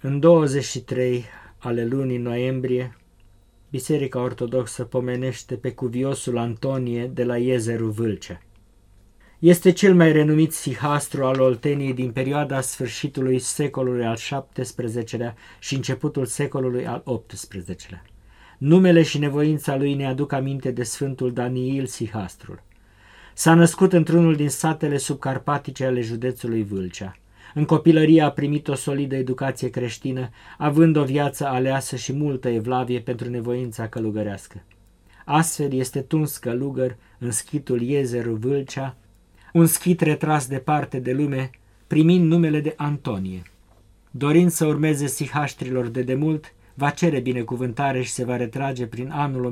În 23 ale lunii noiembrie, Biserica Ortodoxă pomenește pe cuviosul Antonie de la Iezerul Vâlcea. Este cel mai renumit sihastru al Olteniei din perioada sfârșitului secolului al XVII-lea și începutul secolului al XVIII-lea. Numele și nevoința lui ne aduc aminte de Sfântul Daniil Sihastrul. S-a născut într-unul din satele subcarpatice ale județului Vâlcea. În copilărie a primit o solidă educație creștină, având o viață aleasă și multă evlavie pentru nevoința călugărească. Astfel este tuns călugăr în schitul Iezerul Vâlcea, un schit retras departe de lume, primind numele de Antonie. Dorind să urmeze sihaștrilor de demult, va cere binecuvântare și se va retrage prin anul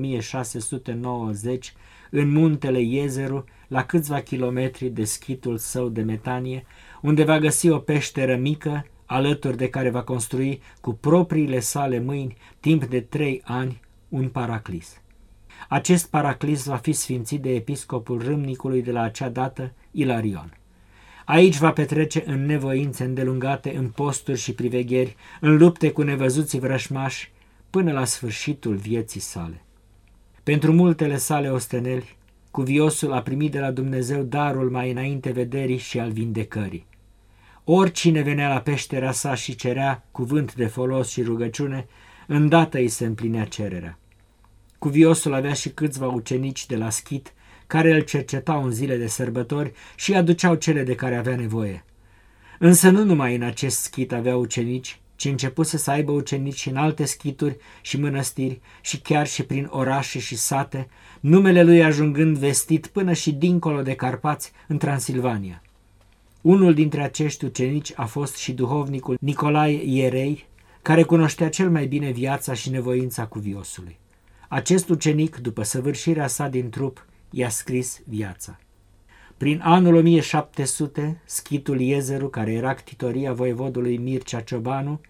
1690 în muntele Iezeru, la câțiva kilometri de schitul său de metanie, unde va găsi o peșteră mică, alături de care va construi cu propriile sale mâini, timp de 3 ani, un paraclis. Acest paraclis va fi sfințit de episcopul râmnicului de la acea dată, Ilarion. Aici va petrece în nevoințe îndelungate, în posturi și privegheri, în lupte cu nevăzuții vrășmași, până la sfârșitul vieții sale. Pentru multele sale osteneli, cuviosul a primit de la Dumnezeu darul mai înainte vederii și al vindecării. Oricine venea la peștera sa și cerea cuvânt de folos și rugăciune, îndată îi se împlinea cererea. Cuviosul avea și câțiva ucenici de la schit, care îl cercetau în zile de sărbători și aduceau cele de care avea nevoie. Însă nu numai în acest schit avea ucenici, ci începuse să aibă ucenici și în alte schituri și mănăstiri și chiar și prin orașe și sate, numele lui ajungând vestit până și dincolo de Carpați, în Transilvania. Unul dintre acești ucenici a fost și duhovnicul Nicolae Ierei, care cunoștea cel mai bine viața și nevoința cuviosului. Acest ucenic, după săvârșirea sa din trup, i-a scris viața. Prin anul 1700, schitul Iezeru, care era ctitoria voievodului Mircea Ciobanu,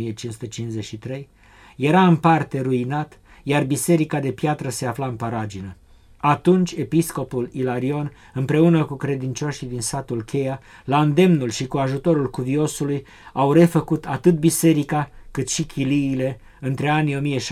1553, era în parte ruinat, iar biserica de piatră se afla în paragină. Atunci episcopul Ilarion, împreună cu credincioșii din satul Cheia, la îndemnul și cu ajutorul cuviosului, au refăcut atât biserica cât și chiliile între anii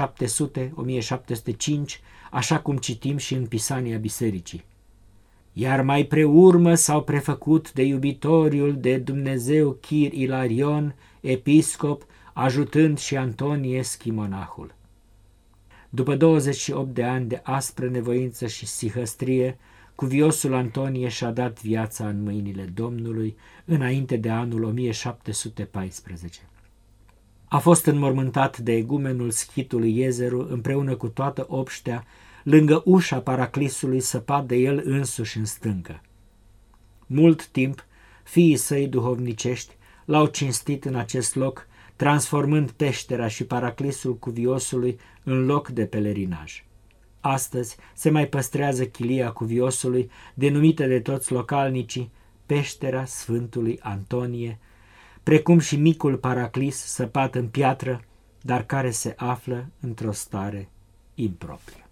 1700-1705, așa cum citim și în Pisania bisericii. Iar mai preurmă s-au prefăcut de iubitoriul de Dumnezeu Chir Ilarion, episcop, ajutând și Antonie schimonahul. După 28 de ani de aspră nevoință și sihăstrie, cuviosul Antonie și-a dat viața în mâinile Domnului înainte de anul 1714. A fost înmormântat de egumenul schitului Iezeru împreună cu toată obștea, lângă ușa paraclisului săpat de el însuși în stâncă. Mult timp, fiii săi duhovnicești l-au cinstit în acest loc, transformând peștera și paraclisul cuviosului în loc de pelerinaj. Astăzi se mai păstrează chilia cuviosului, denumită de toți localnicii Peștera Sfântului Antonie, precum și micul paraclis săpat în piatră, dar care se află într-o stare improprie.